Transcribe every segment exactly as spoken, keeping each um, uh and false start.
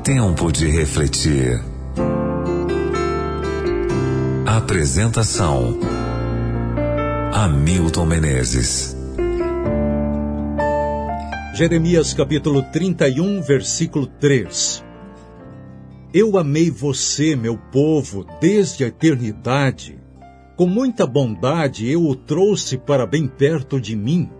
Tempo de refletir. Apresentação: Hamilton Menezes. Jeremias capítulo trinta e um, versículo três. Eu amei você, meu povo, desde a eternidade. Com muita bondade eu o trouxe para bem perto de mim.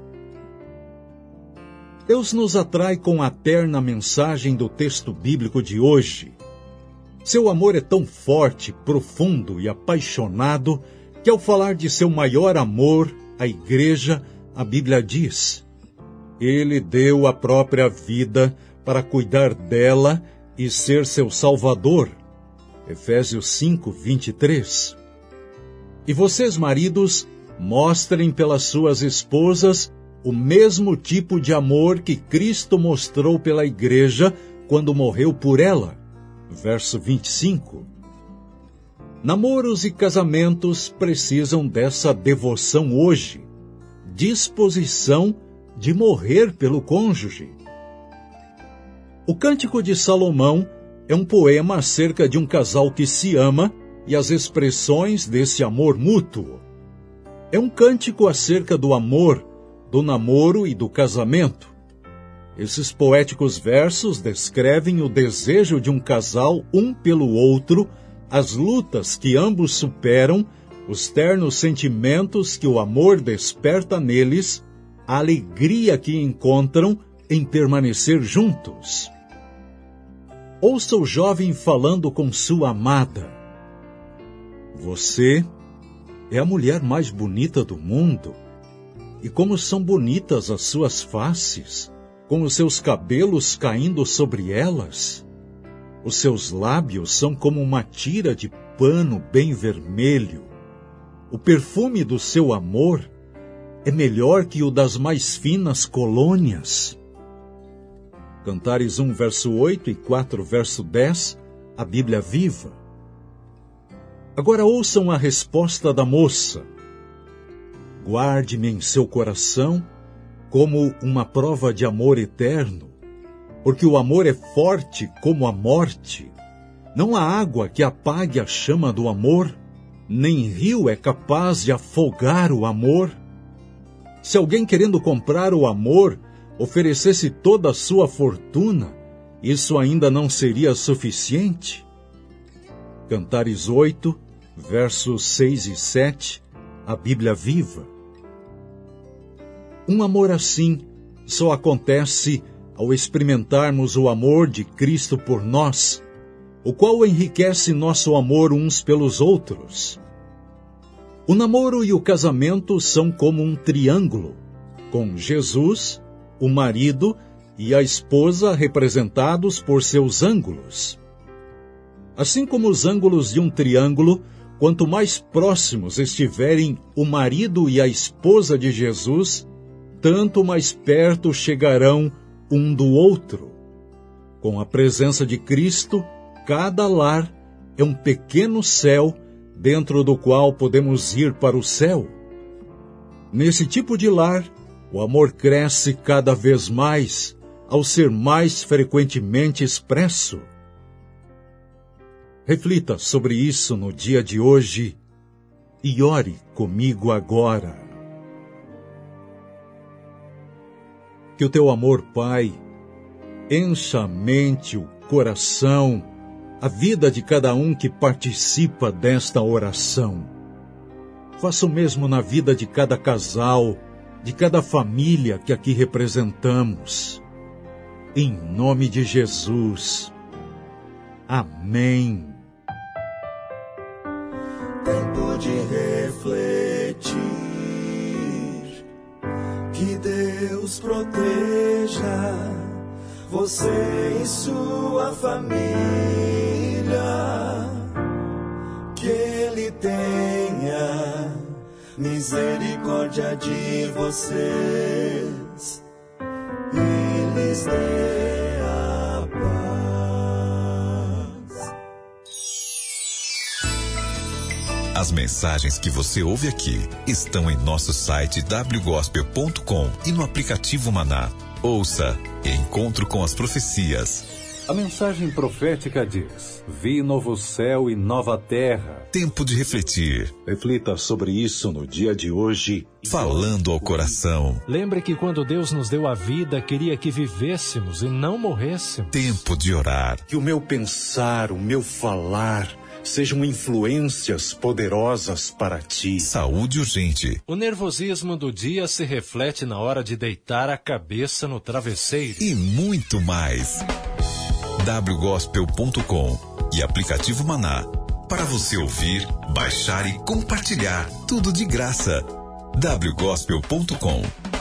Deus nos atrai com a terna mensagem do texto bíblico de hoje. Seu amor é tão forte, profundo e apaixonado que, ao falar de seu maior amor, a igreja, a Bíblia diz: Ele deu a própria vida para cuidar dela e ser seu salvador. Efésios cinco, vinte e três. E vocês, maridos, mostrem pelas suas esposas o mesmo tipo de amor que Cristo mostrou pela igreja quando morreu por ela. Verso vinte e cinco. Namoros e casamentos precisam dessa devoção hoje, disposição de morrer pelo cônjuge. O Cântico de Salomão é um poema acerca de um casal que se ama e as expressões desse amor mútuo. É um cântico acerca do amor, do namoro e do casamento. Esses poéticos versos descrevem o desejo de um casal um pelo outro, as lutas que ambos superam, os ternos sentimentos que o amor desperta neles, a alegria que encontram em permanecer juntos. Ouça o jovem falando com sua amada. Você é a mulher mais bonita do mundo. E como são bonitas as suas faces, com os seus cabelos caindo sobre elas. Os seus lábios são como uma tira de pano bem vermelho. O perfume do seu amor é melhor que o das mais finas colônias. Cantares um, verso oito e quatro, verso dez, a Bíblia Viva. Agora ouçam a resposta da moça. Guarde-me em seu coração como uma prova de amor eterno, porque o amor é forte como a morte. Não há água que apague a chama do amor, nem rio é capaz de afogar o amor. Se alguém querendo comprar o amor oferecesse toda a sua fortuna, isso ainda não seria suficiente? Cantares oito, versos seis e sete, a Bíblia Viva. Um amor assim só acontece ao experimentarmos o amor de Cristo por nós, o qual enriquece nosso amor uns pelos outros. O namoro e o casamento são como um triângulo, com Jesus, o marido e a esposa representados por seus ângulos. Assim como os ângulos de um triângulo, quanto mais próximos estiverem o marido e a esposa de Jesus, tanto mais perto chegarão um do outro. Com a presença de Cristo, cada lar é um pequeno céu dentro do qual podemos ir para o céu. Nesse tipo de lar, o amor cresce cada vez mais, ao ser mais frequentemente expresso. Reflita sobre isso no dia de hoje e ore comigo agora. Que o teu amor, Pai, encha a mente, o coração, a vida de cada um que participa desta oração. Faça o mesmo na vida de cada casal, de cada família que aqui representamos. Em nome de Jesus. Amém. Tempo de refletir. Que Deus proteja você e sua família. Que Ele tenha misericórdia de vocês e lhes dê a paz. As mensagens que você ouve aqui estão em nosso site w gospel ponto com e no aplicativo Maná. Ouça Encontro com as Profecias. A mensagem profética diz: vi novo céu e nova terra. Tempo de refletir. Reflita sobre isso no dia de hoje. Falando ao coração. Lembre que quando Deus nos deu a vida, queria que vivêssemos e não morrêssemos. Tempo de orar. Que o meu pensar, o meu falar sejam influências poderosas para ti. Saúde urgente. O nervosismo do dia se reflete na hora de deitar a cabeça no travesseiro. E muito mais. w gospel ponto com e aplicativo Maná. Para você ouvir, baixar e compartilhar. Tudo de graça. w gospel ponto com